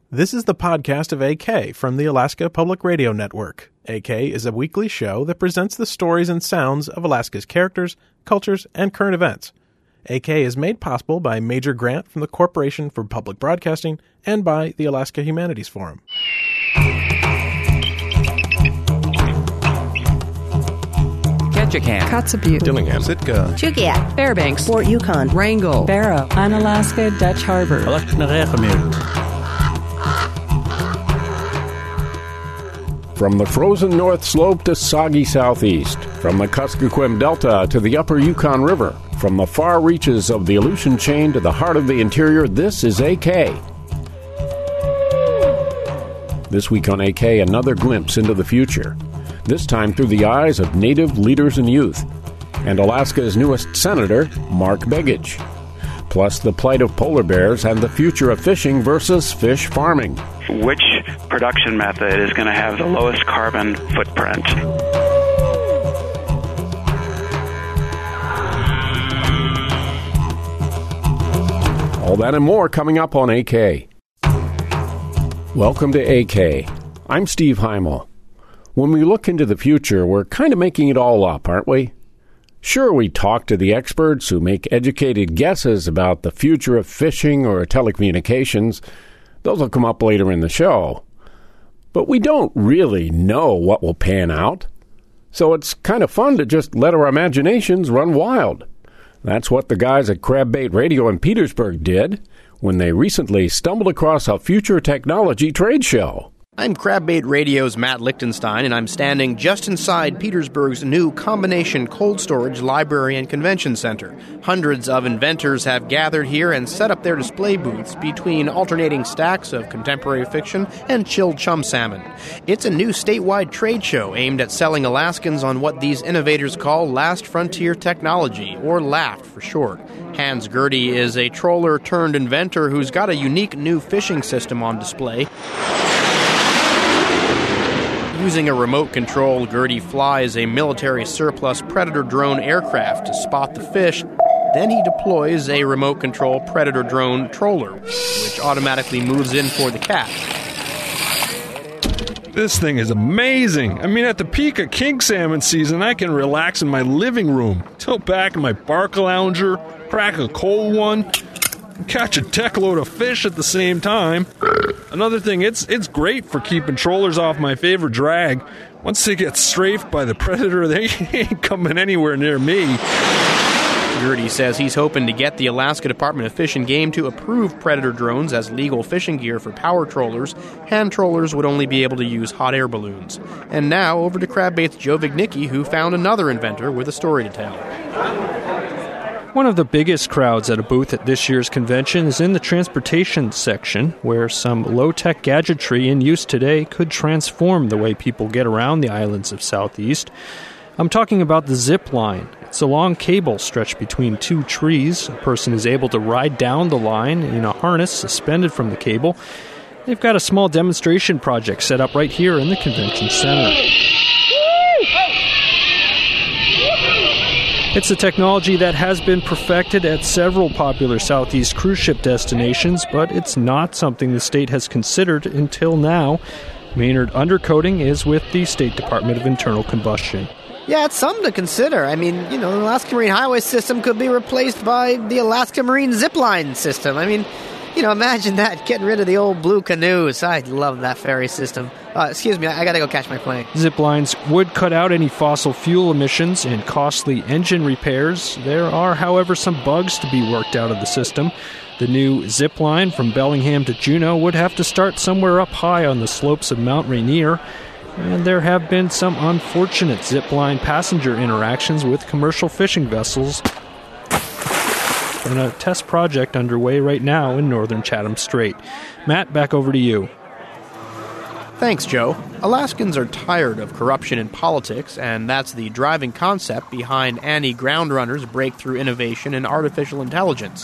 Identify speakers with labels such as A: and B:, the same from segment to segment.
A: This is the podcast of AK from the Alaska Public Radio Network. AK is a weekly show that presents the stories and sounds of Alaska's characters, cultures, and current events. AK is made possible by a major grant from the Corporation for Public Broadcasting and by the Alaska Humanities Forum.
B: Ketchikan,
C: Kotzebue,
D: Dillingham, Sitka,
C: Chugiak,
E: Fairbanks,
C: Fort Yukon,
E: Wrangell,
C: Barrow, Unalaska, Dutch Harbor.
D: From the frozen North Slope to soggy Southeast, from the Kuskokwim Delta to the Upper Yukon River, from the far reaches of the Aleutian Chain to the heart of the interior, this is AK. This week on AK, another glimpse into the future, this time through the eyes of Native leaders and youth, and Alaska's newest senator, Mark Begich. Plus the plight of polar bears and the future of fishing versus fish farming.
F: Which production method is going to have the lowest carbon footprint?
D: All that and more coming up on AK. Welcome to AK. I'm Steve Heimel. When we look into the future, we're kind of making it all up, aren't we? Sure, we talk to the experts who make educated guesses about the future of fishing or telecommunications. Those will come up later in the show. But we don't really know what will pan out. So it's kind of fun to just let our imaginations run wild. That's what the guys at Crabbait Radio in Petersburg did when they recently stumbled across a future technology trade show.
G: I'm Crabbait Radio's Matt Lichtenstein, and I'm standing just inside Petersburg's new combination cold storage library and convention center. Hundreds of inventors have gathered here and set up their display booths between alternating stacks of contemporary fiction and chilled chum salmon. It's a new statewide trade show aimed at selling Alaskans on what these innovators call last frontier technology, or LAFT for short. Hans Gerdy is a troller-turned-inventor who's got a unique new fishing system on display. Using a remote control, Gerdy flies a military surplus Predator drone aircraft to spot the fish. Then he deploys a remote control Predator drone troller, which automatically moves in for the catch.
H: This thing is amazing. I mean, at the peak of king salmon season, I can relax in my living room, tilt back in my bark lounger, crack a cold one, and catch a deck load of fish at the same time. Another thing, it's great for keeping trollers off my favorite drag. Once they get strafed by the Predator, they ain't coming anywhere near me.
G: Gerdy says he's hoping to get the Alaska Department of Fish and Game to approve Predator drones as legal fishing gear for power trollers. Hand trollers would only be able to use hot air balloons. And now, over to Crabbait's Joe Vignicki, who found another inventor with a story to tell.
I: One of the biggest crowds at a booth at this year's convention is in the transportation section, where some low-tech gadgetry in use today could transform the way people get around the islands of Southeast. I'm talking about the zip line. It's a long cable stretched between two trees. A person is able to ride down the line in a harness suspended from the cable. They've got a small demonstration project set up right here in the convention center. It's a technology that has been perfected at several popular Southeast cruise ship destinations, but it's not something the state has considered until now. Maynard Undercoating is with the State Department of Internal Combustion.
J: Yeah, it's something to consider. I mean, the Alaska Marine Highway system could be replaced by the Alaska Marine Zipline system. I mean, imagine that, getting rid of the old blue canoes. I love that ferry system. Excuse me, I gotta go catch my plane.
I: Zip lines would cut out any fossil fuel emissions and costly engine repairs. There are, however, some bugs to be worked out of the system. The new zip line from Bellingham to Juneau would have to start somewhere up high on the slopes of Mount Rainier. And there have been some unfortunate zip line passenger interactions with commercial fishing vessels. And a test project underway right now in northern Chatham Strait. Matt, back over to you.
G: Thanks, Joe. Alaskans are tired of corruption in politics, and that's the driving concept behind Annie Groundrunner's breakthrough innovation in artificial intelligence.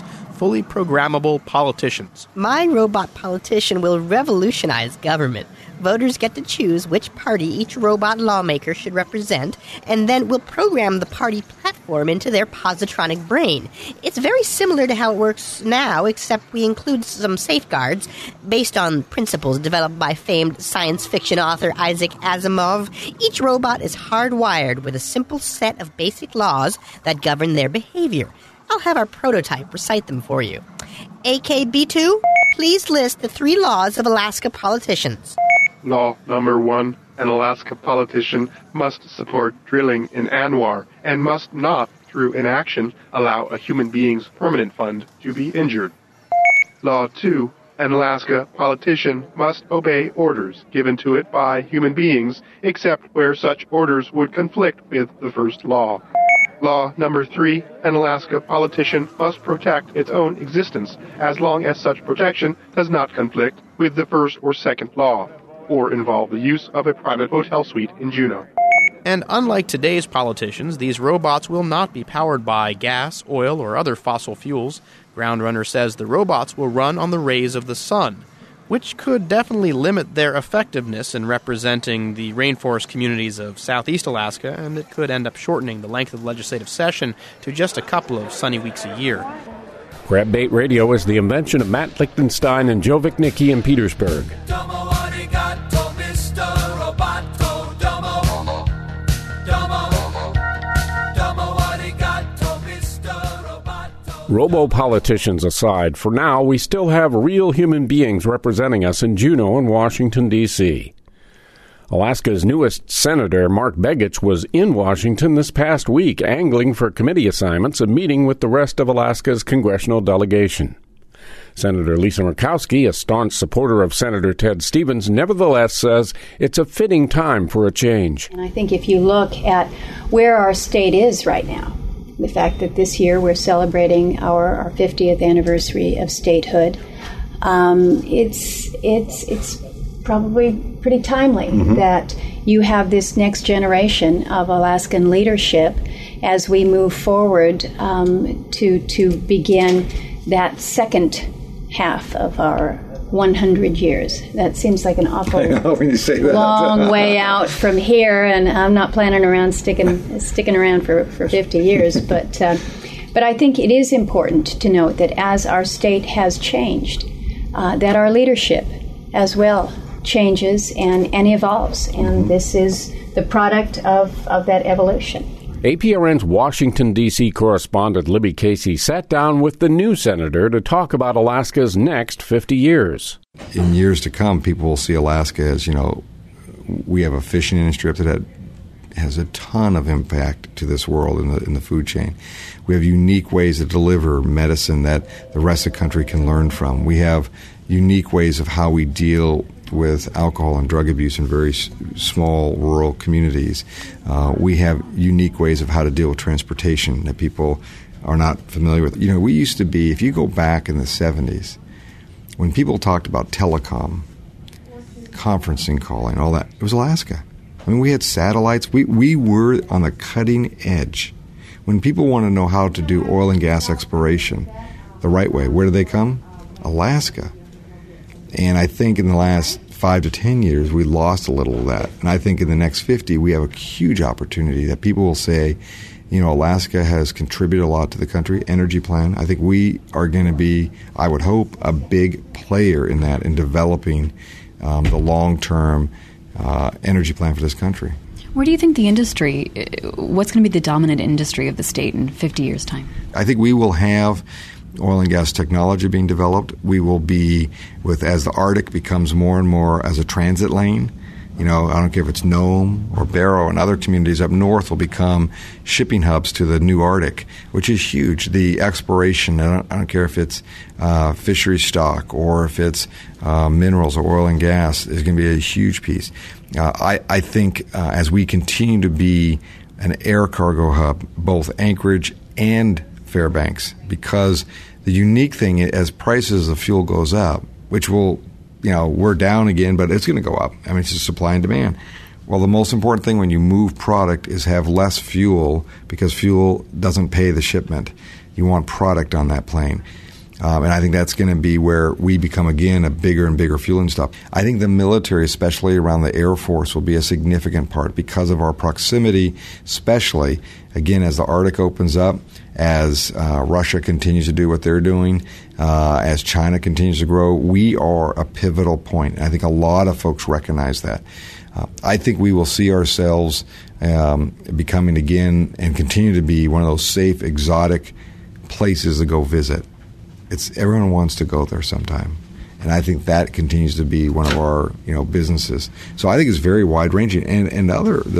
G: fully programmable politicians.
E: My robot politician will revolutionize government. Voters get to choose which party each robot lawmaker should represent, and then we'll program the party platform into their positronic brain. It's very similar to how it works now, except we include some safeguards based on principles developed by famed science fiction author Isaac Asimov. Each robot is hardwired with a simple set of basic laws that govern their behavior. I'll have our prototype recite them for you. AKB2, please list the 3 laws of Alaska politicians.
K: Law number 1, an Alaska politician must support drilling in Anwar and must not, through inaction, allow a human being's permanent fund to be injured. Law 2, an Alaska politician must obey orders given to it by human beings, except where such orders would conflict with the first law. Law number 3, an Alaska politician must protect its own existence as long as such protection does not conflict with the first or second law, or involve the use of a private hotel suite in Juneau.
G: And unlike today's politicians, these robots will not be powered by gas, oil, or other fossil fuels. Groundrunner says the robots will run on the rays of the sun, which could definitely limit their effectiveness in representing the rainforest communities of southeast Alaska, and it could end up shortening the length of the legislative session to just a couple of sunny weeks a year.
D: Grab Bait Radio is the invention of Matt Lichtenstein and Joe Vicnicki in Petersburg. Robo-politicians aside, for now we still have real human beings representing us in Juneau and Washington, D.C. Alaska's newest senator, Mark Begich, was in Washington this past week angling for committee assignments and meeting with the rest of Alaska's congressional delegation. Senator Lisa Murkowski, a staunch supporter of Senator Ted Stevens, nevertheless says it's a fitting time for a change.
L: And I think if you look at where our state is right now, the fact that this year we're celebrating our 50th anniversary of statehood, it's probably pretty timely that you have this next generation of Alaskan leadership as we move forward to begin that second half of our 100 years. That seems like an awful long way out from here, and I'm not planning around sticking around for 50 years. But I think it is important to note that as our state has changed, that our leadership as well changes and evolves, and this is the product of that evolution.
D: APRN's Washington, D.C. correspondent Libby Casey sat down with the new senator to talk about Alaska's next 50 years.
M: In years to come, people will see Alaska as, we have a fishing industry that has a ton of impact to this world in the food chain. We have unique ways to deliver medicine that the rest of the country can learn from. We have unique ways of how we deal with alcohol and drug abuse in very small rural communities. We have unique ways of how to deal with transportation that people are not familiar with. We used to be, if you go back in the 70s, when people talked about telecom, conferencing calling, all that, it was Alaska. I mean, we had satellites. We were on the cutting edge. When people want to know how to do oil and gas exploration the right way, where do they come? Alaska. And I think in the last 5 to 10 years, we lost a little of that. And I think in the next 50, we have a huge opportunity that people will say, Alaska has contributed a lot to the country, energy plan. I think we are going to be, I would hope, a big player in that, in developing the long-term energy plan for this country.
N: Where do you think the industry, what's going to be the dominant industry of the state in 50 years' time?
M: I think we will have oil and gas technology being developed. We will be as the Arctic becomes more and more as a transit lane. I don't care if it's Nome or Barrow and other communities up north will become shipping hubs to the new Arctic, which is huge. The exploration, I don't care if it's fishery stock or if it's minerals or oil and gas, is going to be a huge piece. I think as we continue to be an air cargo hub, both Anchorage and Fairbanks, because the unique thing as prices of fuel goes up, which will, we're down again, but it's going to go up. I mean, it's just supply and demand. Well, the most important thing when you move product is have less fuel, because fuel doesn't pay the shipment. You want product on that plane. And I think that's going to be where we become, again, a bigger and bigger fueling stop. I think the military, especially around the Air Force, will be a significant part because of our proximity, especially, again, as the Arctic opens up, as Russia continues to do what they're doing, as China continues to grow. We are a pivotal point. I think a lot of folks recognize that. I think we will see ourselves becoming, again, and continue to be one of those safe, exotic places to go visit. Everyone wants to go there sometime, and I think that continues to be one of our businesses. So I think it's very wide ranging, and and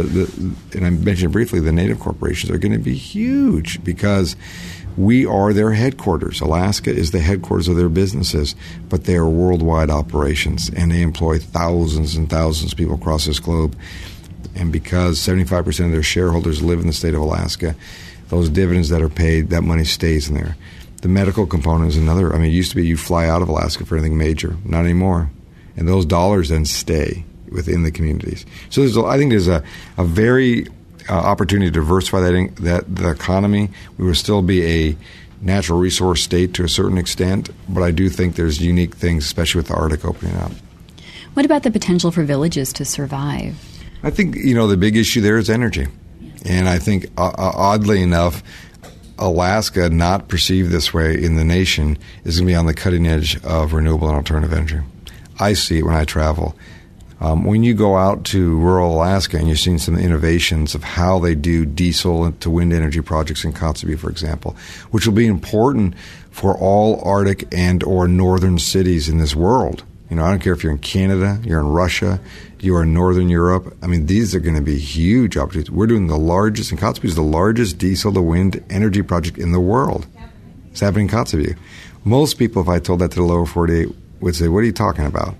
M: I mentioned briefly the native corporations are going to be huge because we are their headquarters. Alaska is the headquarters of their businesses, but they are worldwide operations, and they employ thousands and thousands of people across this globe. And because 75% of their shareholders live in the state of Alaska, those dividends that are paid, that money stays in there. The medical component is another. I mean, it used to be you fly out of Alaska for anything major. Not anymore. And those dollars then stay within the communities. So I think there's a very opportunity to diversify that the economy. We will still be a natural resource state to a certain extent, but I do think there's unique things, especially with the Arctic opening up.
N: What about the potential for villages to survive?
M: I think, the big issue there is energy. And I think, oddly enough, Alaska, not perceived this way in the nation, is going to be on the cutting edge of renewable and alternative energy. I see it when I travel. When you go out to rural Alaska and you're seeing some innovations of how they do diesel to wind energy projects in Kotzebue, for example, which will be important for all Arctic and or northern cities in this world. I don't care if you're in Canada, you're in Russia, you are in Northern Europe. I mean, these are going to be huge opportunities. We're doing the largest, and Kotzebue is the largest diesel to wind energy project in the world. It's happening in Kotzebue. Most people, if I told that to the lower 48, would say, what are you talking about?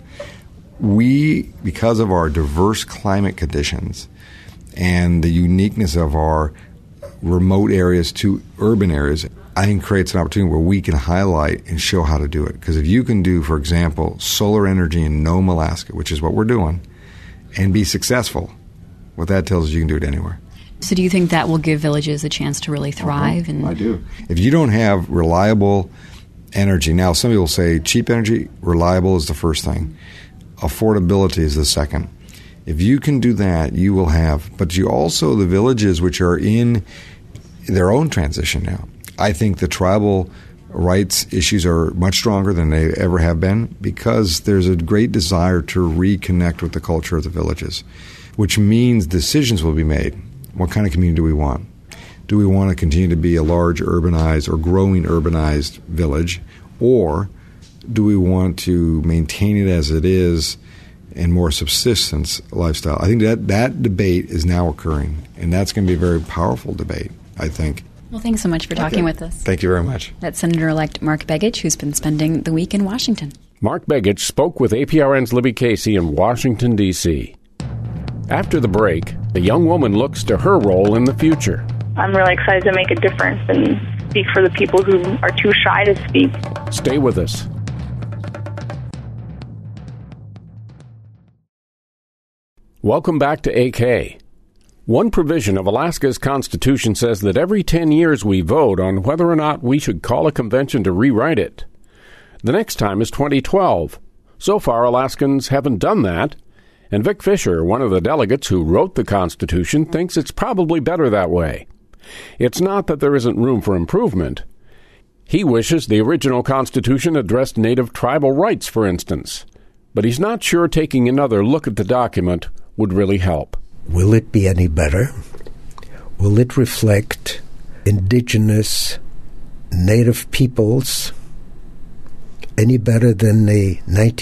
M: We, because of our diverse climate conditions and the uniqueness of our remote areas to urban areas, I think creates an opportunity where we can highlight and show how to do it. Because if you can do, for example, solar energy in Nome, Alaska, which is what we're doing, and be successful, what that tells us you can do it anywhere.
N: So do you think that will give villages a chance to really thrive?
M: Uh-huh. I do. If you don't have reliable energy, now some people say cheap energy, reliable is the first thing. Affordability is the second. If you can do that, you will have. But you also, the villages which are in their own transition now. I think the tribal rights issues are much stronger than they ever have been because there's a great desire to reconnect with the culture of the villages, which means decisions will be made. What kind of community do we want? Do we want to continue to be a large urbanized or growing urbanized village, or do we want to maintain it as it is and more subsistence lifestyle? I think that debate is now occurring, and that's going to be a very powerful debate, I think.
N: Well, thanks so much for talking with us.
M: Thank you very much.
N: That's Senator-elect Mark Begich, who's been spending the week in Washington.
D: Mark Begich spoke with APRN's Libby Casey in Washington, D.C. After the break, the young woman looks to her role in the future.
O: I'm really excited to make a difference and speak for the people who are too shy to speak.
D: Stay with us. Welcome back to AK. One provision of Alaska's Constitution says that every 10 years we vote on whether or not we should call a convention to rewrite it. The next time is 2012. So far, Alaskans haven't done that, and Vic Fisher, one of the delegates who wrote the Constitution, thinks it's probably better that way. It's not that there isn't room for improvement. He wishes the original Constitution addressed native tribal rights, for instance, but he's not sure taking another look at the document would really help.
P: Will it be any better? Will it reflect indigenous native peoples any better than the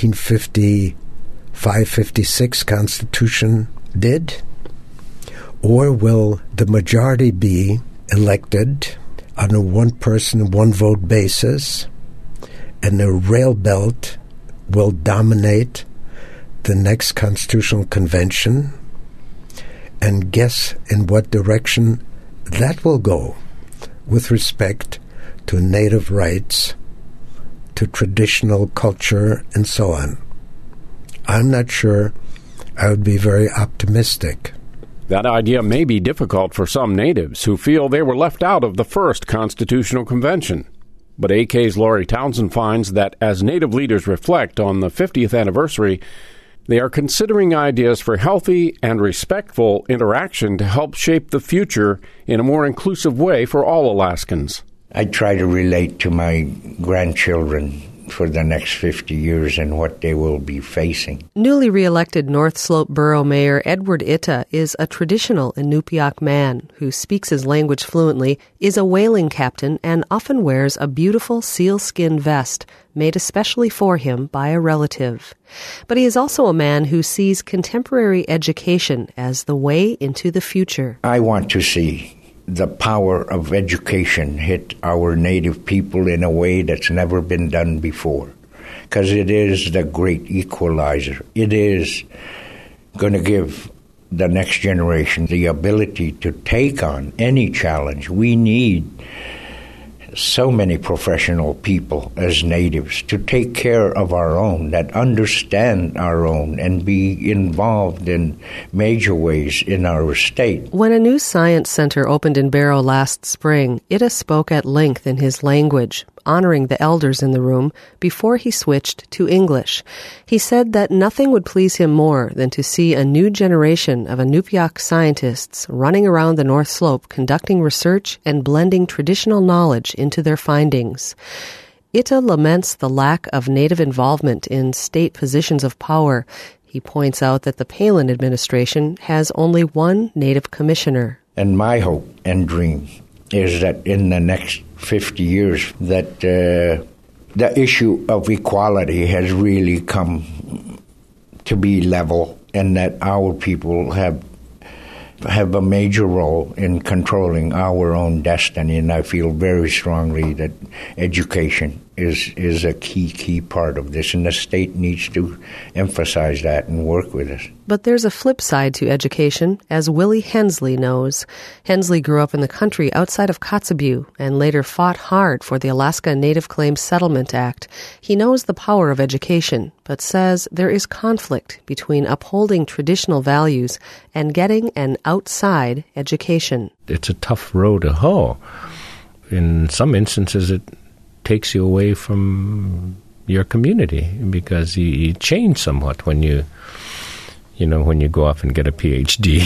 P: 1955-56 Constitution did? Or will the majority be elected on a one-person, one-vote basis, and the rail belt will dominate the next Constitutional Convention? And guess in what direction that will go with respect to native rights, to traditional culture, and so on. I'm not sure I would be very optimistic.
D: That idea may be difficult for some natives who feel they were left out of the first Constitutional Convention. But AK's Laurie Townsend finds that as Native leaders reflect on the 50th anniversary, they are considering ideas for healthy and respectful interaction to help shape the future in a more inclusive way for all Alaskans.
Q: I try to relate to my grandchildren for the next 50 years and what they will be facing.
R: Newly re-elected North Slope Borough Mayor Edward Ita is a traditional Inupiaq man who speaks his language fluently, is a whaling captain, and often wears a beautiful sealskin vest made especially for him by a relative. But he is also a man who sees contemporary education as the way into the future.
Q: I want to see the power of education hit our Native people in a way that's never been done before, because it is the great equalizer. It is going to give the next generation the ability to take on any challenge. We need so many professional people as Natives to take care of our own, that understand our own and be involved in major ways in our state.
R: When a new science center opened in Barrow last spring, Ita spoke at length in his language, honoring the elders in the room before he switched to English. He said that nothing would please him more than to see a new generation of Inupiaq scientists running around the North Slope conducting research and blending traditional knowledge into their findings. Ita laments the lack of Native involvement in state positions of power. He points out that the Palin administration has only one Native commissioner.
Q: And my hope and dream is that in the next 50 years that the issue of equality has really come to be level, and that our people have a major role in controlling our own destiny. And I feel very strongly that education is a key part of this, and the state needs to emphasize that and work with us.
R: But there's a flip side to education, as Willie Hensley knows. Hensley grew up in the country outside of Kotzebue and later fought hard for the Alaska Native Claims Settlement Act. He knows the power of education, but says there is conflict between upholding traditional values and getting an outside education.
S: It's a tough road to hoe. In some instances, it takes you away from your community because you change somewhat when you go off and get a PhD.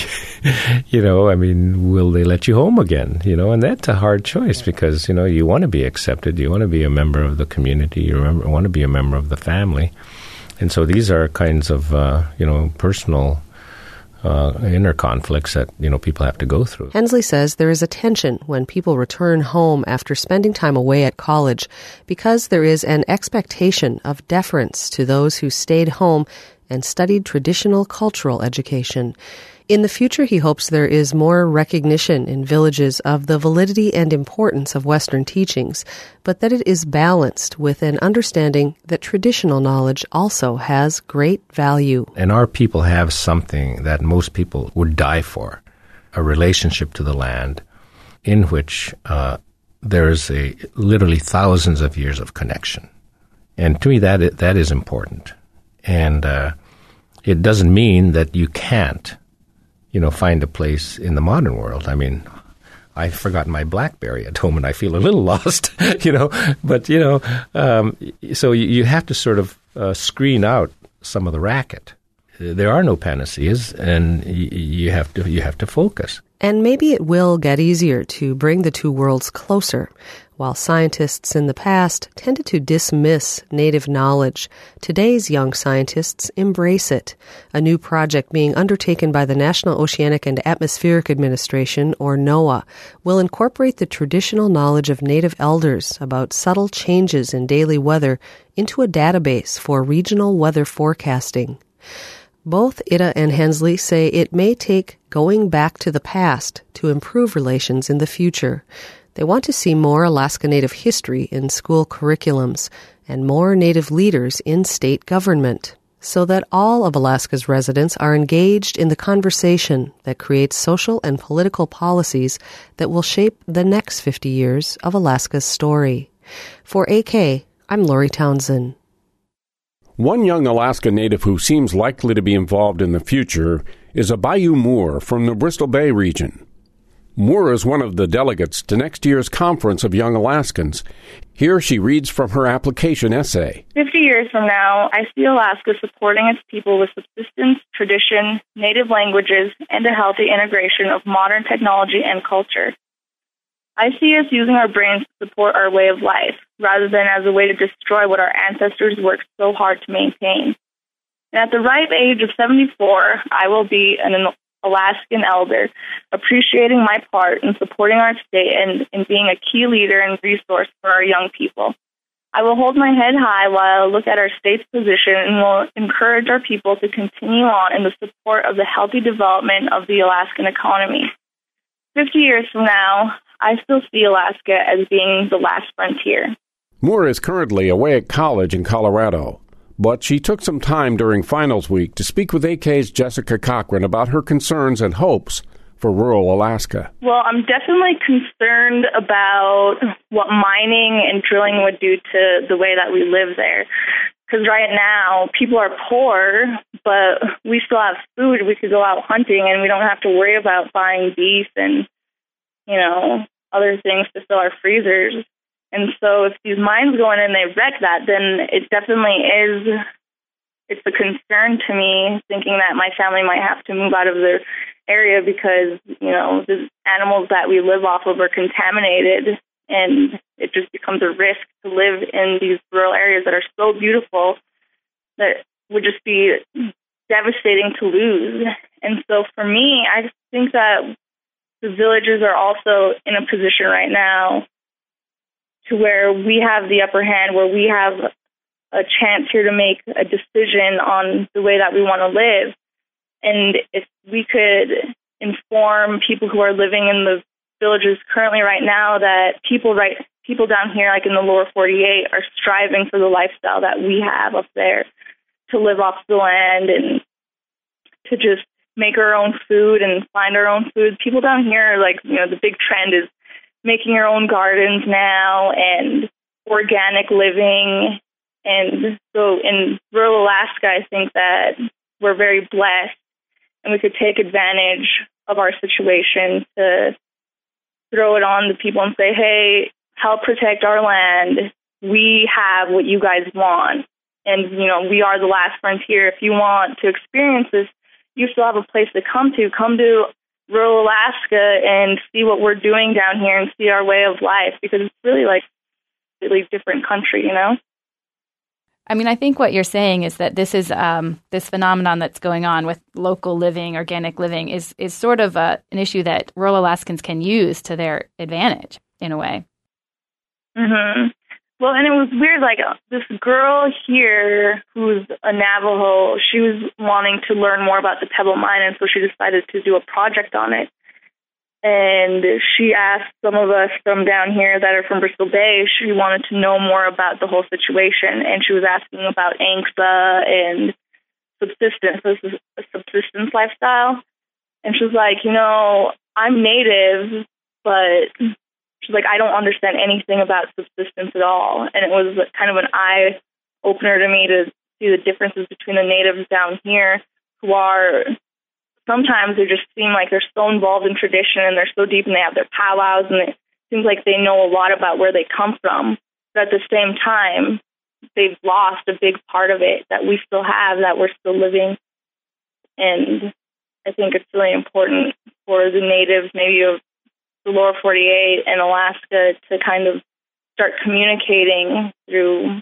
S: Will they let you home again? And that's a hard choice because, you want to be accepted. You want to be a member of the community. You want to be a member of the family. And so these are kinds of, personal inner conflicts that, people have to go through.
R: Hensley says there is a tension when people return home after spending time away at college because there is an expectation of deference to those who stayed home and studied traditional cultural education. In the future, he hopes there is more recognition in villages of the validity and importance of Western teachings, but that it is balanced with an understanding that traditional knowledge also has great value.
S: And our people have something that most people would die for, a relationship to the land in which there's literally thousands of years of connection. And to me, that is important. And it doesn't mean that you can't find a place in the modern world. I've forgotten my BlackBerry at home and I feel a little lost, but, so you have to sort of screen out some of the racket. There are no panaceas, and you have to focus.
R: And maybe it will get easier to bring the two worlds closer. While scientists in the past tended to dismiss Native knowledge, today's young scientists embrace it. A new project being undertaken by the National Oceanic and Atmospheric Administration, or NOAA, will incorporate the traditional knowledge of Native elders about subtle changes in daily weather into a database for regional weather forecasting. Both Ita and Hensley say it may take going back to the past to improve relations in the future. They want to see more Alaska Native history in school curriculums and more Native leaders in state government, so that all of Alaska's residents are engaged in the conversation that creates social and political policies that will shape the next 50 years of Alaska's story. For AK, I'm Laurie Townsend.
D: One young Alaska Native who seems likely to be involved in the future is Abayu Moore from the Bristol Bay region. Moore is one of the delegates to next year's Conference of Young Alaskans. Here she reads from her application essay.
O: 50 years from now, I see Alaska supporting its people with subsistence, tradition, native languages, and a healthy integration of modern technology and culture. I see us using our brains to support our way of life, rather than as a way to destroy what our ancestors worked so hard to maintain. And at the ripe age of 74, I will be an Alaskan elder, appreciating my part in supporting our state and in being a key leader and resource for our young people. I will hold my head high while I look at our state's position and will encourage our people to continue on in the support of the healthy development of the Alaskan economy. 50 years from now, I still see Alaska as being the last frontier.
D: Moore is currently away at college in Colorado, but she took some time during finals week to speak with AK's Jessica Cochran about her concerns and hopes for rural Alaska.
O: Well, I'm definitely concerned about what mining and drilling would do to the way that we live there. Because right now, people are poor, but we still have food. We could go out hunting, and we don't have to worry about buying beef and, other things to fill our freezers. And so if these mines go in and they wreck that, then it definitely it's a concern to me, thinking that my family might have to move out of their area because, the animals that we live off of are contaminated, and it just becomes a risk to live in these rural areas that are so beautiful that would just be devastating to lose. And so for me, I think that the villages are also in a position right now to where we have the upper hand, where we have a chance here to make a decision on the way that we want to live. And if we could inform people who are living in the villages currently right now that people down here, like in the lower 48, are striving for the lifestyle that we have up there, to live off the land and to just make our own food and find our own food. People down here, the big trend is making your own gardens now and organic living. And so in rural Alaska, I think that we're very blessed and we could take advantage of our situation to throw it on the people and say, hey, help protect our land. We have what you guys want. And, we are the last frontier. If you want to experience this, you still have a place to come to. Come to rural Alaska and see what we're doing down here and see our way of life, because it's really really different country,
T: I mean, I think what you're saying is that this is this phenomenon that's going on with local living, organic living, is sort of an issue that rural Alaskans can use to their advantage in a way.
O: Mm-hmm. Well, and it was weird, this girl here who's a Navajo, she was wanting to learn more about the Pebble Mine, and so she decided to do a project on it. And she asked some of us from down here that are from Bristol Bay, she wanted to know more about the whole situation, and she was asking about ANCSA and subsistence, a subsistence lifestyle. And she was like, I'm Native, but she's like, I don't understand anything about subsistence at all. And it was kind of an eye-opener to me to see the differences between the natives down here, who are, sometimes they just seem like they're so involved in tradition and they're so deep and they have their powwows and it seems like they know a lot about where they come from. But at the same time, they've lost a big part of it that we still have, that we're still living. And I think it's really important for the natives, maybe of the lower 48 and Alaska, to kind of start communicating through,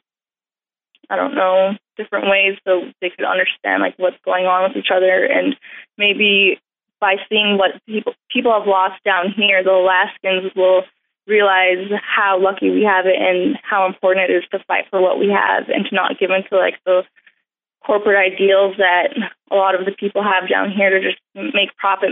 O: different ways so they could understand what's going on with each other. And maybe by seeing what people have lost down here, the Alaskans will realize how lucky we have it and how important it is to fight for what we have and to not give into the corporate ideals that a lot of the people have down here to just make profit.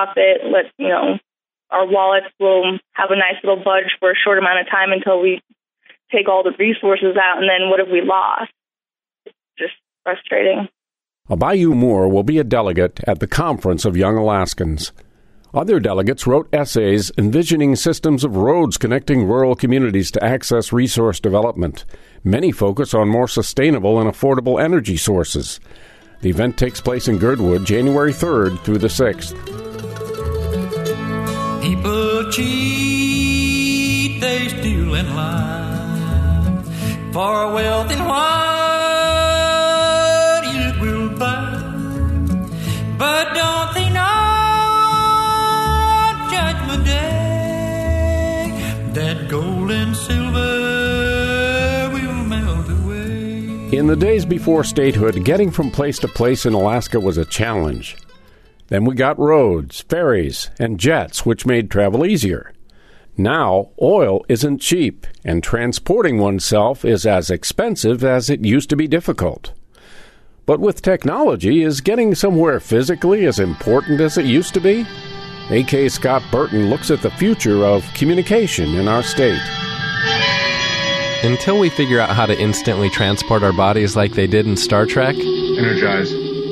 O: Our wallets will have a nice little budge for a short amount of time until we take all the resources out, and then what have we lost? It's just frustrating.
D: Abayu Moore will be a delegate at the Conference of Young Alaskans. Other delegates wrote essays envisioning systems of roads connecting rural communities to access resource development. Many focus on more sustainable and affordable energy sources. The event takes place in Girdwood, January 3rd through the 6th.
U: People cheat, they steal and lie. For wealth and what it will buy. But don't they know on Judgment Day that gold and silver will melt away?
D: In the days before statehood, getting from place to place in Alaska was a challenge. Then we got roads, ferries, and jets, which made travel easier. Now, oil isn't cheap, and transporting oneself is as expensive as it used to be difficult. But with technology, is getting somewhere physically as important as it used to be? A.K. Scott Burton looks at the future of communication in our state.
V: Until we figure out how to instantly transport our bodies like they did in Star Trek,
K: Energize.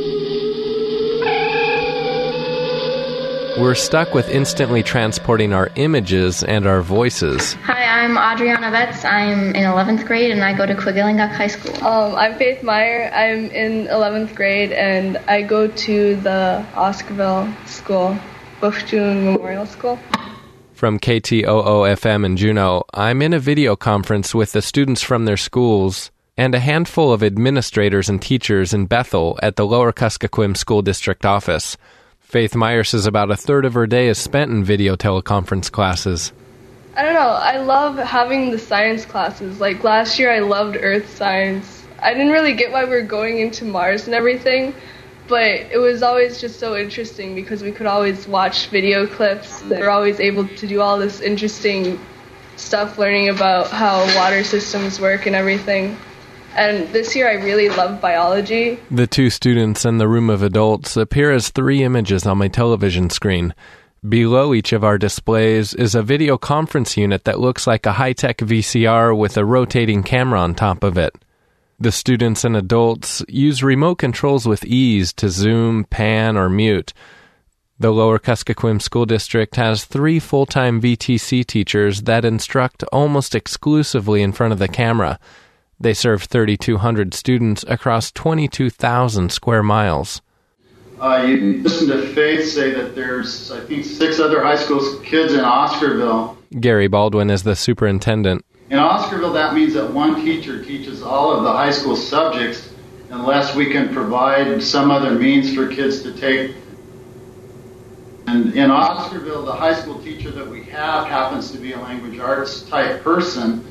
V: we're stuck with instantly transporting our images and our voices.
W: Hi, I'm Adriana Betts. I'm in 11th grade and I go to Quigillinguk High School.
X: I'm Faith Meyer. I'm in 11th grade and I go to the Oscarville School, Bushtoon Memorial School.
V: From KTOO-FM in Juneau, I'm in a video conference with the students from their schools and a handful of administrators and teachers in Bethel at the Lower Kuskokwim School District office. Faith Meyer says about a third of her day is spent in video teleconference classes.
X: I don't know. I love having the science classes. Like last year, I loved earth science. I didn't really get why we were going into Mars and everything, but it was always just so interesting because we could always watch video clips. We're always able to do all this interesting stuff, learning about how water systems work and everything. And this year I really loved biology.
V: The two students in the room of adults appear as three images on my television screen. Below each of our displays is a video conference unit that looks like a high-tech VCR with a rotating camera on top of it. The students and adults use remote controls with ease to zoom, pan, or mute. The Lower Kuskokwim School District has 3 full-time VTC teachers that instruct almost exclusively in front of the camera. They serve 3,200 students across 22,000 square miles.
Y: You listen to Faith say that there's, I think, 6 other high school kids in Oscarville.
V: Gary Baldwin is the superintendent.
Y: In Oscarville, that means that one teacher teaches all of the high school subjects unless we can provide some other means for kids to take. And in Oscarville, the high school teacher that we have happens to be a language arts type person.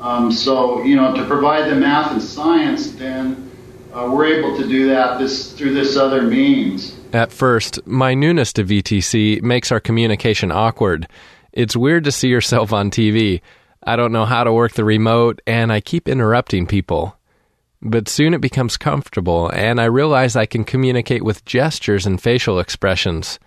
Y: So, to provide the math and science, then we're able to do that through this other means.
V: At first, my newness to VTC makes our communication awkward. It's weird to see yourself on TV. I don't know how to work the remote, and I keep interrupting people. But soon it becomes comfortable, and I realize I can communicate with gestures and facial expressions.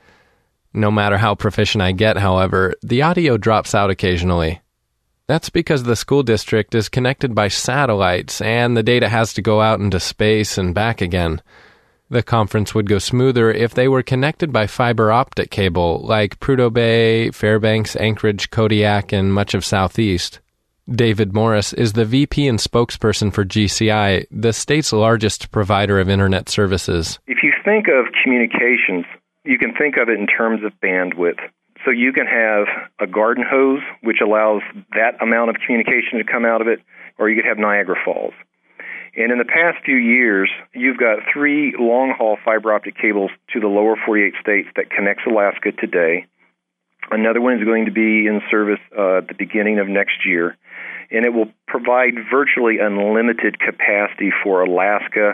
V: No matter how proficient I get, however, the audio drops out occasionally. That's because the school district is connected by satellites and the data has to go out into space and back again. The conference would go smoother if they were connected by fiber optic cable like Prudhoe Bay, Fairbanks, Anchorage, Kodiak, and much of Southeast. David Morris is the VP and spokesperson for GCI, the state's largest provider of internet services.
Z: If you think of communications, you can think of it in terms of bandwidth. So you can have a garden hose, which allows that amount of communication to come out of it, or you could have Niagara Falls. And in the past few years, you've got 3 long-haul fiber optic cables to the lower 48 states that connects Alaska today. Another one is going to be in service at the beginning of next year, and it will provide virtually unlimited capacity for Alaska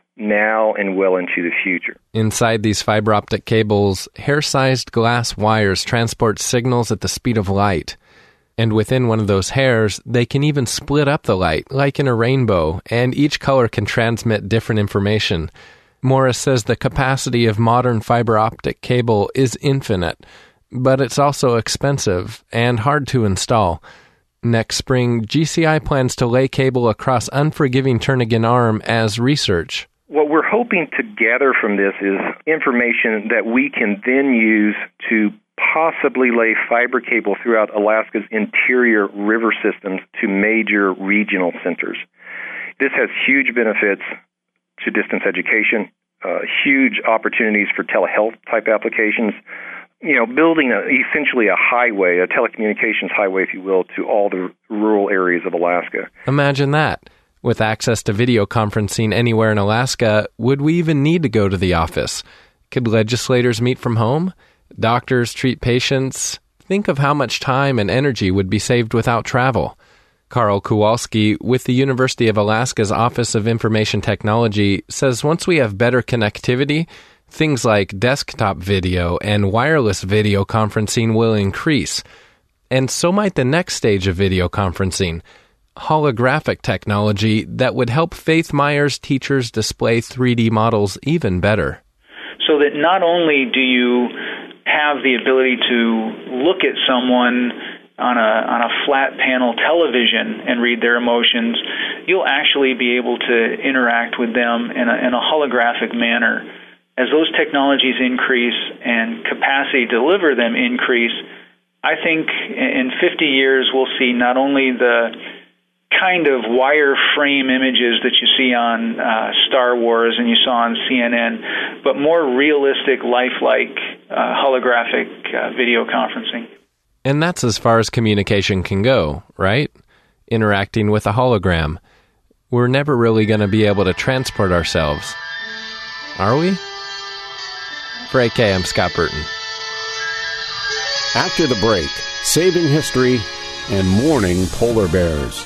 Z: now and well into the future.
V: Inside these fiber optic cables, hair-sized glass wires transport signals at the speed of light. And within one of those hairs, they can even split up the light, like in a rainbow, and each color can transmit different information. Morris says the capacity of modern fiber optic cable is infinite, but it's also expensive and hard to install. Next spring, GCI plans to lay cable across unforgiving Turnagain Arm as research.
Z: What we're hoping to gather from this is information that we can then use to possibly lay fiber cable throughout Alaska's interior river systems to major regional centers. This has huge benefits to distance education, huge opportunities for telehealth type applications, building essentially a highway, a telecommunications highway, if you will, to all the rural areas of Alaska.
V: Imagine that. With access to video conferencing anywhere in Alaska, would we even need to go to the office? Could legislators meet from home? Doctors treat patients? Think of how much time and energy would be saved without travel. Carl Kowalski with the University of Alaska's Office of Information Technology says once we have better connectivity, things like desktop video and wireless video conferencing will increase. And so might the next stage of video conferencing, holographic technology that would help Faith Myers teachers display 3D models even better.
A: So that not only do you have the ability to look at someone on a flat panel television and read their emotions, you'll actually be able to interact with them in a holographic manner. As those technologies increase and capacity to deliver them increase, I think in 50 years we'll see not only the kind of wireframe images that you see on Star Wars and you saw on CNN, but more realistic, lifelike, holographic video conferencing.
V: And that's as far as communication can go, right? Interacting with a hologram. We're never really going to be able to transport ourselves. Are we? For AK, I'm Scott Burton.
D: After the break, saving history and mourning polar bears.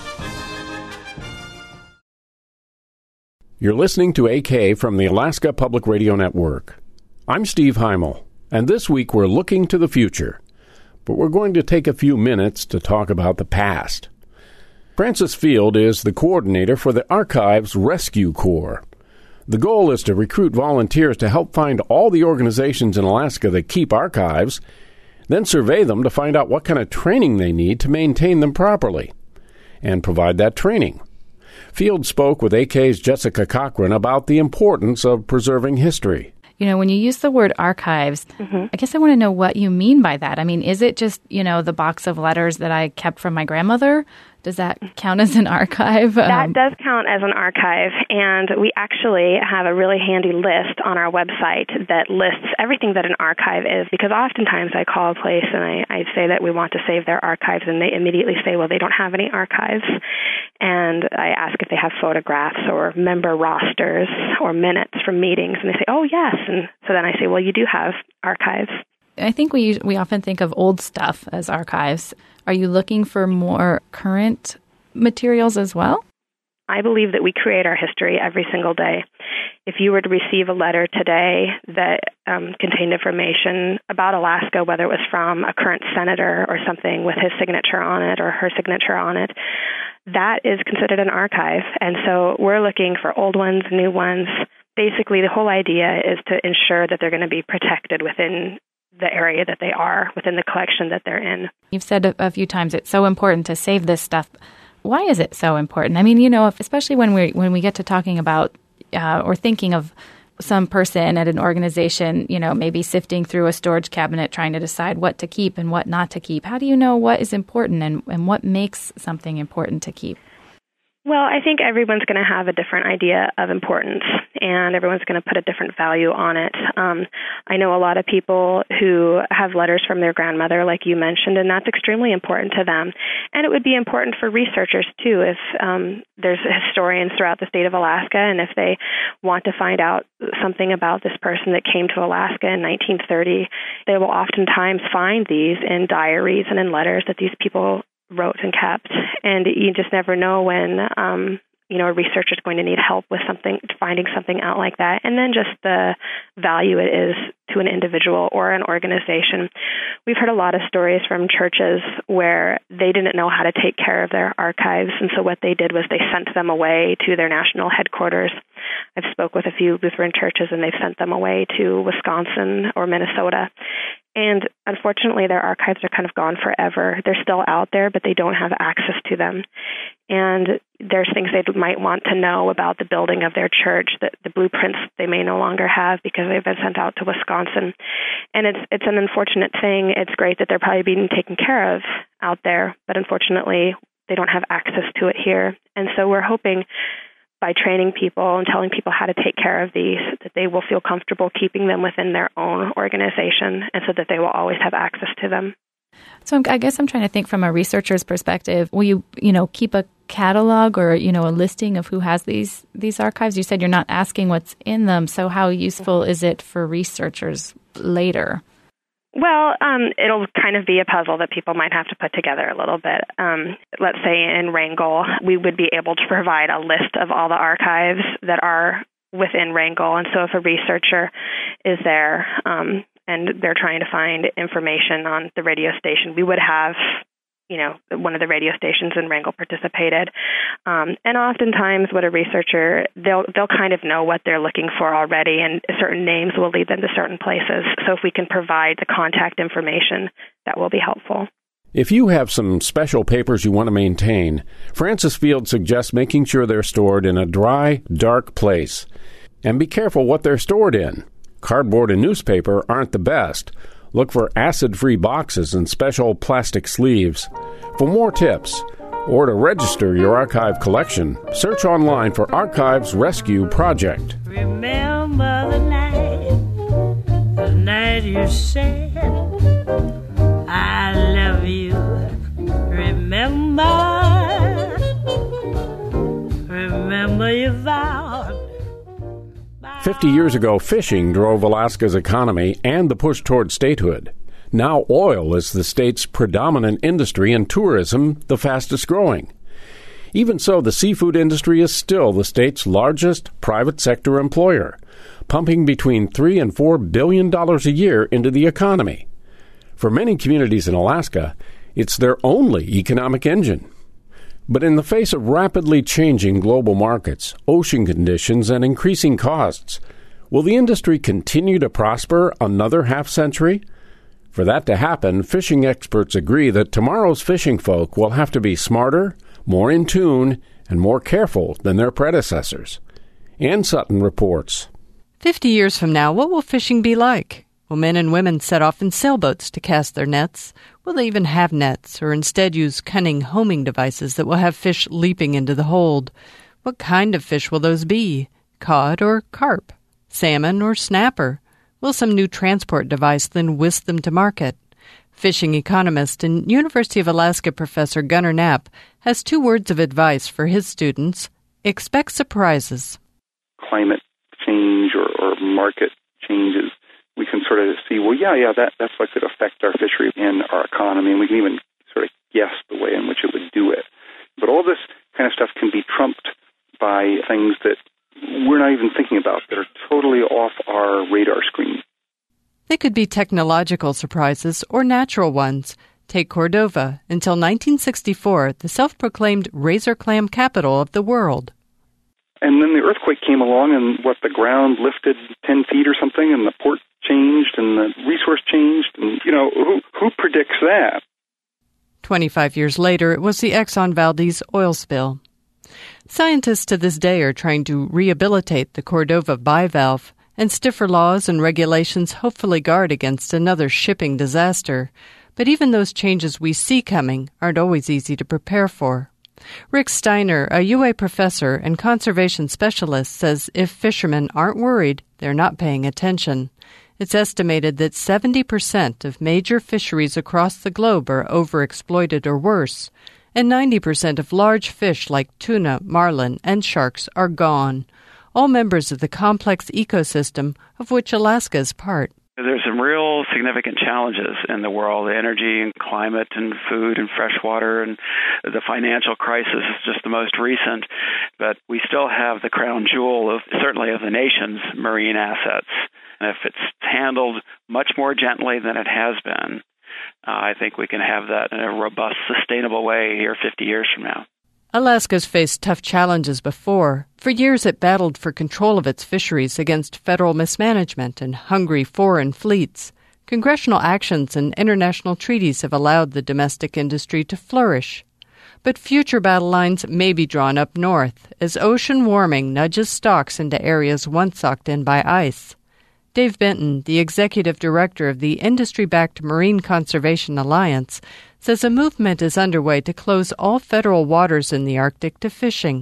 D: You're listening to AK from the Alaska Public Radio Network. I'm Steve Heimel, and this week we're looking to the future. But we're going to take a few minutes to talk about the past. Francis Field is the coordinator for the Archives Rescue Corps. The goal is to recruit volunteers to help find all the organizations in Alaska that keep archives, then survey them to find out what kind of training they need to maintain them properly, and provide that training. Field spoke with AK's Jessica Cochran about the importance of preserving history.
T: When you use the word archives, I guess I want to know what you mean by that. I mean, is it just, the box of letters that I kept from my grandmother? Does that count as an archive?
B: That does count as an archive, and we actually have a really handy list on our website that lists everything that an archive is, because oftentimes I call a place and I say that we want to save their archives, and they immediately say, well, they don't have any archives. And I ask if they have photographs or member rosters or minutes from meetings, and they say, oh, yes. And so then I say, well, you do have archives.
T: I think we often think of old stuff as archives. Are you looking for more current materials as well?
B: I believe that we create our history every single day. If you were to receive a letter today that contained information about Alaska, whether it was from a current senator or something with his signature on it or her signature on it, that is considered an archive. And so we're looking for old ones, new ones. Basically, the whole idea is to ensure that they're going to be protected within the area that they are, within the collection that they're in.
T: You've said a few times it's so important to save this stuff. Why is it so important? I mean, especially when we get to talking about or thinking of some person at an organization, maybe sifting through a storage cabinet trying to decide what to keep and what not to keep. How do you know what is important and what makes something important to keep?
B: Well, I think everyone's going to have a different idea of importance, and everyone's going to put a different value on it. I know a lot of people who have letters from their grandmother, like you mentioned, and that's extremely important to them. And it would be important for researchers, too, if there's historians throughout the state of Alaska, and if they want to find out something about this person that came to Alaska in 1930, they will oftentimes find these in diaries and in letters that these people wrote and kept, and you just never know when a researcher is going to need help with finding something out like that, and then just the value it is to an individual or an organization. We've heard a lot of stories from churches where they didn't know how to take care of their archives, and so what they did was they sent them away to their national headquarters. I've spoke with a few Lutheran churches, and they've sent them away to Wisconsin or Minnesota. And unfortunately, their archives are kind of gone forever. They're still out there, but they don't have access to them. And there's things they might want to know about the building of their church, that the blueprints they may no longer have because they've been sent out to Wisconsin. And it's an unfortunate thing. It's great that they're probably being taken care of out there, but unfortunately, they don't have access to it here. And so we're hoping by training people and telling people how to take care of these, that they will feel comfortable keeping them within their own organization, and so that they will always have access to them.
T: So I guess I'm trying to think from a researcher's perspective. Will you keep a catalog or, a listing of who has these archives? You said you're not asking what's in them, so how useful is it for researchers later?
B: Well, it'll kind of be a puzzle that people might have to put together a little bit. Let's say in Wrangell, we would be able to provide a list of all the archives that are within Wrangell. And so if a researcher is there and they're trying to find information on the radio station, we would have, one of the radio stations in Wrangell participated. And oftentimes what a researcher, they'll kind of know what they're looking for already, and certain names will lead them to certain places. So if we can provide the contact information, that will be helpful.
D: If you have some special papers you want to maintain, Francis Field suggests making sure they're stored in a dry, dark place. And be careful what they're stored in. Cardboard and newspaper aren't the best. Look for acid-free boxes and special plastic sleeves. For more tips, or to register your archive collection, search online for Archives Rescue Project.
U: Remember the night you said, I love you. Remember you vowed.
D: 50 years ago, fishing drove Alaska's economy and the push toward statehood. Now oil is the state's predominant industry and tourism the fastest growing. Even so, the seafood industry is still the state's largest private sector employer, pumping between $3 and $4 billion a year into the economy. For many communities in Alaska, it's their only economic engine. But in the face of rapidly changing global markets, ocean conditions, and increasing costs, will the industry continue to prosper another half-century? For that to happen, fishing experts agree that tomorrow's fishing folk will have to be smarter, more in tune, and more careful than their predecessors. Ann Sutton reports.
C: 50 years from now, what will fishing be like? Will men and women set off in sailboats to cast their nets? Will they even have nets, or instead use cunning homing devices that will have fish leaping into the hold? What kind of fish will those be? Cod or carp? Salmon or snapper? Will some new transport device then whisk them to market? Fishing economist and University of Alaska professor Gunnar Knapp has 2 words of advice for his students. Expect surprises.
E: Climate change or market changes, we can sort of see, that's what could affect our fishery and our economy, and we can even sort of guess the way in which it would do it. But all this kind of stuff can be trumped by things that we're not even thinking about, that are totally off our radar screen.
C: They could be technological surprises or natural ones. Take Cordova. Until 1964, the self-proclaimed razor clam capital of the world.
E: And then the earthquake came along, and the ground lifted 10 feet or something, and the port changed, and the resource changed, and, who predicts that?
C: 25 years later, it was the Exxon Valdez oil spill. Scientists to this day are trying to rehabilitate the Cordova bivalve, and stiffer laws and regulations hopefully guard against another shipping disaster. But even those changes we see coming aren't always easy to prepare for. Rick Steiner, a UA professor and conservation specialist, says if fishermen aren't worried, they're not paying attention. It's estimated that 70% of major fisheries across the globe are overexploited or worse, and 90% of large fish like tuna, marlin, and sharks are gone, all members of the complex ecosystem of which Alaska is part.
F: There's some real significant challenges in the world, energy and climate and food and fresh water, and the financial crisis is just the most recent. But we still have the crown jewel, certainly of the nation's marine assets. And if it's handled much more gently than it has been, I think we can have that in a robust, sustainable way here 50 years from now.
C: Alaska's faced tough challenges before. For years it battled for control of its fisheries against federal mismanagement and hungry foreign fleets. Congressional actions and international treaties have allowed the domestic industry to flourish. But future battle lines may be drawn up north as ocean warming nudges stocks into areas once socked in by ice. Dave Benton, the executive director of the industry-backed Marine Conservation Alliance, says a movement is underway to close all federal waters in the Arctic to fishing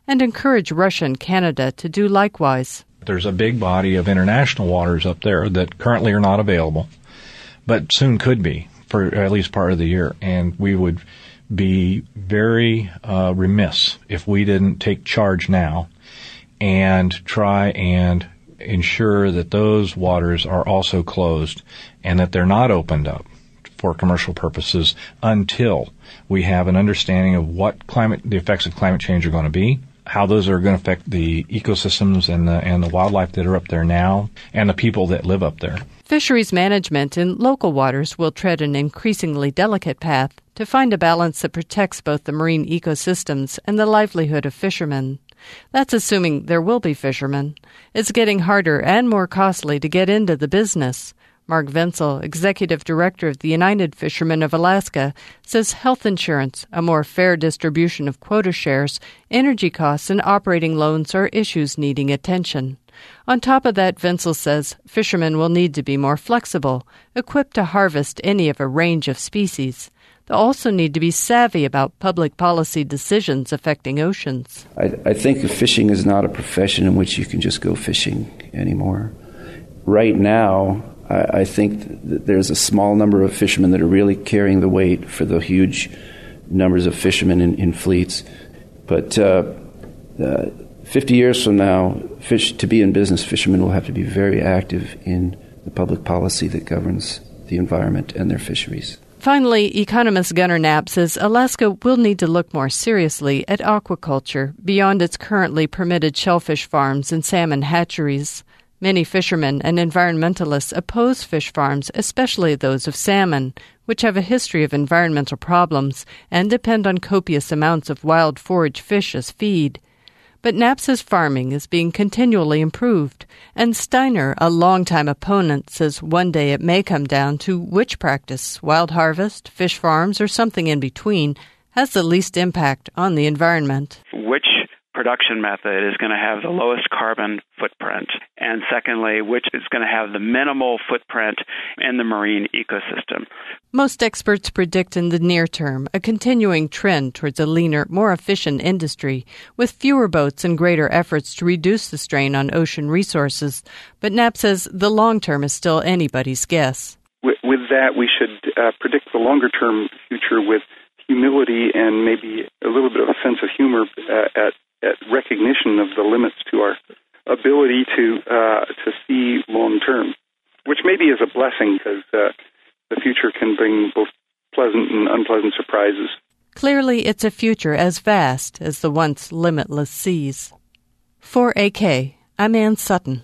C: and encourage Russia and Canada to do likewise.
G: There's a big body of international waters up there that currently are not available, but soon could be for at least part of the year. And we would be very remiss if we didn't take charge now and try and ensure that those waters are also closed and that they're not opened up for commercial purposes until we have an understanding of what the effects of climate change are going to be, how those are going to affect the ecosystems and the wildlife that are up there now, and the people that live up there.
C: Fisheries management in local waters will tread an increasingly delicate path to find a balance that protects both the marine ecosystems and the livelihood of fishermen. That's assuming there will be fishermen. It's getting harder and more costly to get into the business. Mark Wenzel, executive director of the United Fishermen of Alaska, says health insurance, a more fair distribution of quota shares, energy costs, and operating loans are issues needing attention. On top of that, Wenzel says fishermen will need to be more flexible, equipped to harvest any of a range of species. They'll also need to be savvy about public policy decisions affecting oceans.
H: I think that fishing is not a profession in which you can just go fishing anymore. Right now, I think that there's a small number of fishermen that are really carrying the weight for the huge numbers of fishermen in fleets. But 50 years from now, to be in business, fishermen will have to be very active in the public policy that governs the environment and their fisheries.
C: Finally, economist Gunnar Knapp says Alaska will need to look more seriously at aquaculture beyond its currently permitted shellfish farms and salmon hatcheries. Many fishermen and environmentalists oppose fish farms, especially those of salmon, which have a history of environmental problems and depend on copious amounts of wild forage fish as feed. But Knapp says farming is being continually improved, and Steiner, a longtime opponent, says one day it may come down to which practice, wild harvest, fish farms, or something in between, has the least impact on the environment.
F: Which production method is going to have the lowest carbon footprint, and secondly, which is going to have the minimal footprint in the marine ecosystem.
C: Most experts predict in the near term a continuing trend towards a leaner, more efficient industry, with fewer boats and greater efforts to reduce the strain on ocean resources. But Knapp says the long term is still anybody's guess.
E: With that, we should predict the longer-term future with humility and maybe a little bit of a sense of humor at recognition of the limits to our ability to see long term, which maybe is a blessing because the future can bring both pleasant and unpleasant surprises.
C: Clearly, it's a future as vast as the once limitless seas. For AK, I'm Ann Sutton.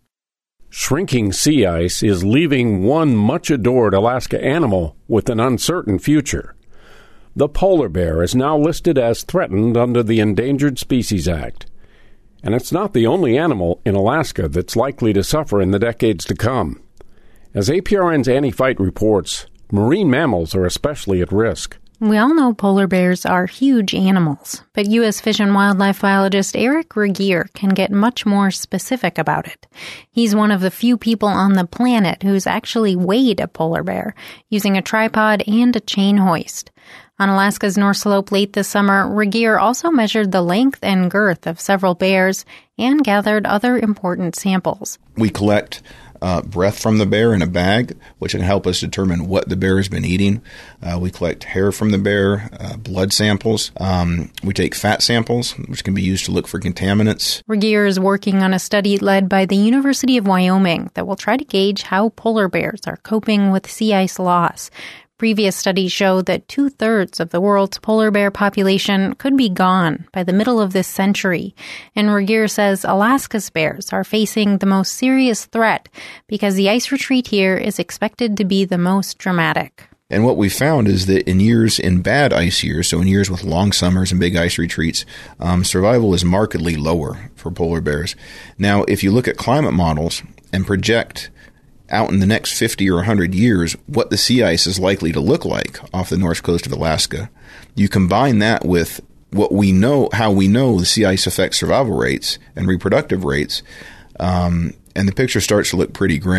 D: Shrinking sea ice is leaving one much-adored Alaska animal with an uncertain future. The polar bear is now listed as threatened under the Endangered Species Act. And it's not the only animal in Alaska that's likely to suffer in the decades to come. As APRN's Annie Fight reports, marine mammals are especially at risk.
I: We all know polar bears are huge animals, but U.S. Fish and Wildlife biologist Eric Regier can get much more specific about it. He's one of the few people on the planet who's actually weighed a polar bear, using a tripod and a chain hoist. On Alaska's North Slope late this summer, Regier also measured the length and girth of several bears and gathered other important samples.
J: We collect breath from the bear in a bag, which can help us determine what the bear has been eating. We collect hair from the bear, blood samples. We take fat samples, which can be used to look for contaminants.
I: Regier is working on a study led by the University of Wyoming that will try to gauge how polar bears are coping with sea ice loss. Previous studies show that 2/3 of the world's polar bear population could be gone by the middle of this century. And Regier says Alaska's bears are facing the most serious threat because the ice retreat here is expected to be the most dramatic.
J: And what we found is that in bad ice years, so in years with long summers and big ice retreats, survival is markedly lower for polar bears. Now, if you look at climate models and project out in the next 50 or 100 years what the sea ice is likely to look like off the north coast of Alaska, you combine that with what we know, how we know the sea ice affects survival rates and reproductive rates, and the picture starts to look pretty grim.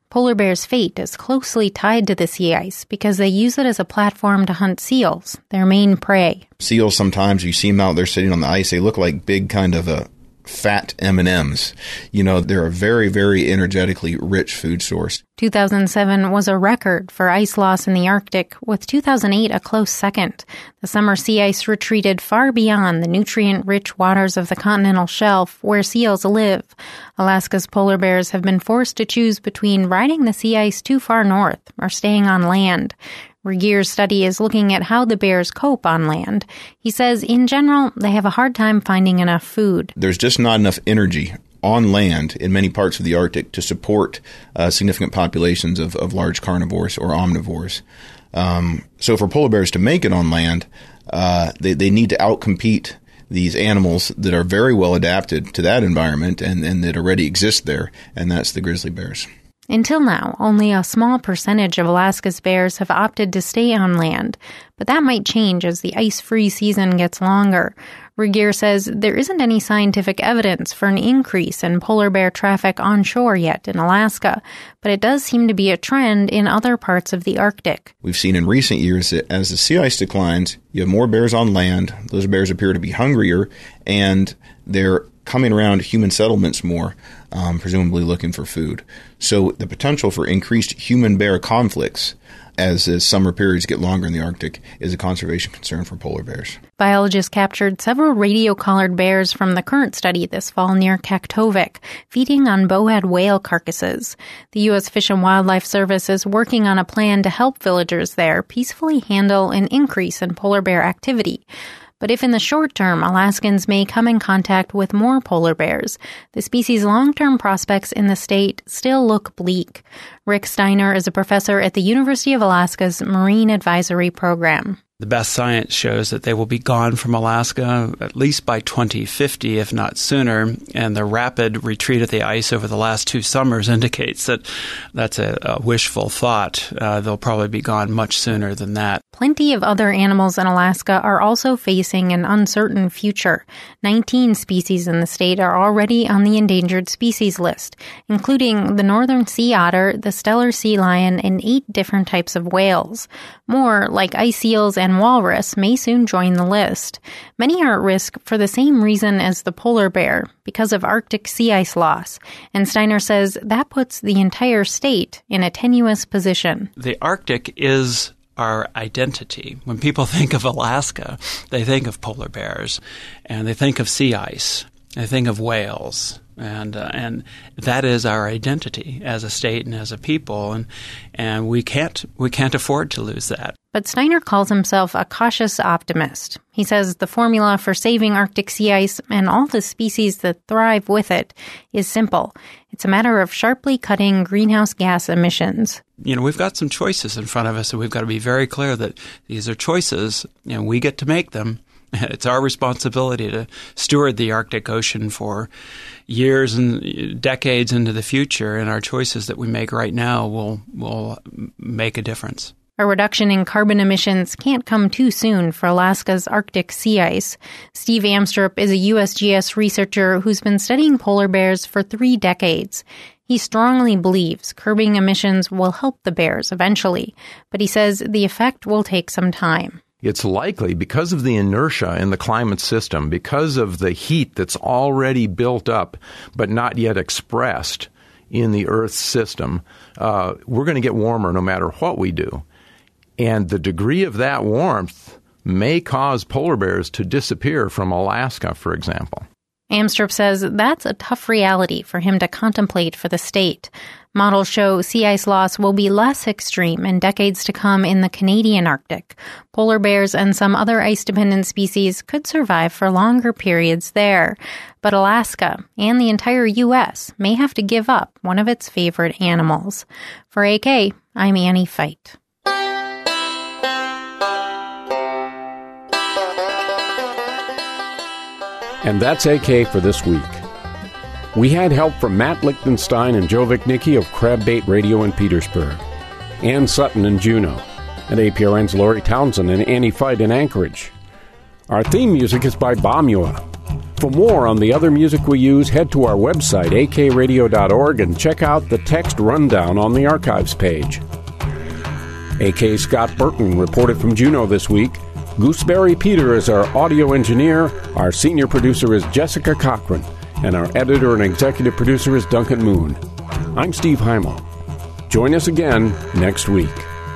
I: Polar bears' fate is closely tied to the sea ice because they use it as a platform to hunt seals, their main prey.
J: Seals, sometimes you see them out there sitting on the ice, they look like big kind of fat M&Ms. They're a very, very energetically rich food source.
I: 2007 was a record for ice loss in the Arctic, with 2008 a close second. The summer sea ice retreated far beyond the nutrient-rich waters of the continental shelf where seals live. Alaska's polar bears have been forced to choose between riding the sea ice too far north or staying on land. Regier's study is looking at how the bears cope on land. He says, in general, they have a hard time finding enough food.
J: There's just not enough energy on land in many parts of the Arctic to support significant populations of large carnivores or omnivores. So for polar bears to make it on land, they need to outcompete these animals that are very well adapted to that environment and that already exist there, and that's the grizzly bears.
I: Until now, only a small percentage of Alaska's bears have opted to stay on land, but that might change as the ice-free season gets longer. Regier says there isn't any scientific evidence for an increase in polar bear traffic onshore yet in Alaska, but it does seem to be a trend in other parts of the Arctic.
J: We've seen in recent years that as the sea ice declines, you have more bears on land. Those bears appear to be hungrier, and they're coming around human settlements more, presumably looking for food. So the potential for increased human-bear conflicts as summer periods get longer in the Arctic is a conservation concern for polar bears.
I: Biologists captured several radio-collared bears from the current study this fall near Kaktovik, feeding on bowhead whale carcasses. The U.S. Fish and Wildlife Service is working on a plan to help villagers there peacefully handle an increase in polar bear activity. But if in the short term Alaskans may come in contact with more polar bears, the species' long-term prospects in the state still look bleak. Rick Steiner is a professor at the University of Alaska's Marine Advisory Program.
L: The best science shows that they will be gone from Alaska at least by 2050, if not sooner, and the rapid retreat of the ice over the last 2 summers indicates that that's a wishful thought. They'll probably be gone much sooner than that.
I: Plenty of other animals in Alaska are also facing an uncertain future. 19 species in the state are already on the endangered species list, including the northern sea otter, the Steller sea lion, and 8 different types of whales. More, like ice seals and walrus, may soon join the list. Many are at risk for the same reason as the polar bear, because of Arctic sea ice loss. And Steiner says that puts the entire state in a tenuous position.
L: The Arctic is our identity. When people think of Alaska, they think of polar bears, and they think of sea ice, they think of whales, and that is our identity as a state and as a people, and we can't afford to lose that.
I: But Steiner calls himself a cautious optimist. He says the formula for saving Arctic sea ice and all the species that thrive with it is simple. It's a matter of sharply cutting greenhouse gas emissions.
L: We've got some choices in front of us, and we've got to be very clear that these are choices, and we get to make them. It's our responsibility to steward the Arctic Ocean for years and decades into the future, and our choices that we make right now will make a difference.
I: A reduction in carbon emissions can't come too soon for Alaska's Arctic sea ice. Steve Amstrup is a USGS researcher who's been studying polar bears for 3 decades. He strongly believes curbing emissions will help the bears eventually, but he says the effect will take some time.
D: It's likely because of the inertia in the climate system, because of the heat that's already built up but not yet expressed in the Earth's system, we're going to get warmer no matter what we do. And the degree of that warmth may cause polar bears to disappear from Alaska, for example.
I: Amstrup says that's a tough reality for him to contemplate for the state. Models show sea ice loss will be less extreme in decades to come in the Canadian Arctic. Polar bears and some other ice-dependent species could survive for longer periods there. But Alaska and the entire U.S. may have to give up one of its favorite animals. For AK, I'm Annie Feit.
D: And that's AK for this week. We had help from Matt Lichtenstein and Joe Vichnicki of Crab Bait Radio in Petersburg, Ann Sutton in Juneau, and APRN's Lori Townsend and Annie Feit in Anchorage. Our theme music is by Bamua. For more on the other music we use, head to our website, akradio.org, and check out the text rundown on the archives page. AK Scott Burton reported from Juneau this week. Gooseberry Peter is our audio engineer. Our senior producer is Jessica Cochran, and our editor and executive producer is Duncan Moon. I'm Steve Heimel. Join us again next week.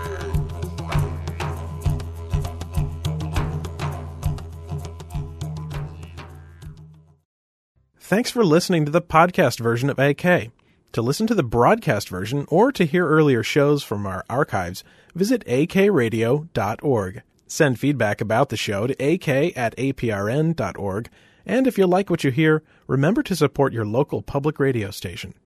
M: Thanks for listening to the podcast version of AK. To listen to the broadcast version or to hear earlier shows from our archives, visit akradio.org. Send feedback about the show to ak@aprn.org. And if you like what you hear, remember to support your local public radio station.